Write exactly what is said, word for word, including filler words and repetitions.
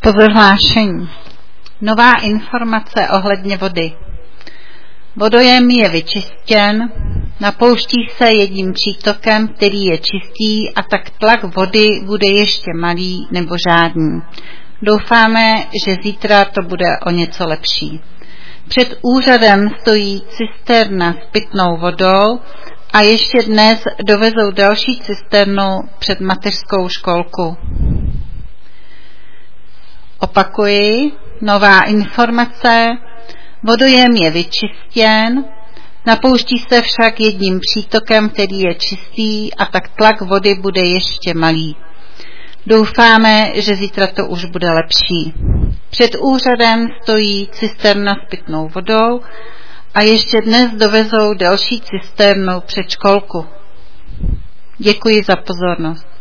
Pozorhlášení. Nová informace ohledně vody. Vodojem je vyčištěn, napouští se jedním přítokem, který je čistý, a tak tlak vody bude ještě malý nebo žádný. Doufáme, že zítra to bude o něco lepší. Před úřadem stojí cisterna s pitnou vodou a ještě dnes dovezou další cisternu před mateřskou školku. Opakuji, nová informace, vodojem je vyčištěn, napouští se však jedním přítokem, který je čistý, a tak tlak vody bude ještě malý. Doufáme, že zítra to už bude lepší. Před úřadem stojí cisterna s pitnou vodou a ještě dnes dovezou další cisternu před školku. Děkuji za pozornost.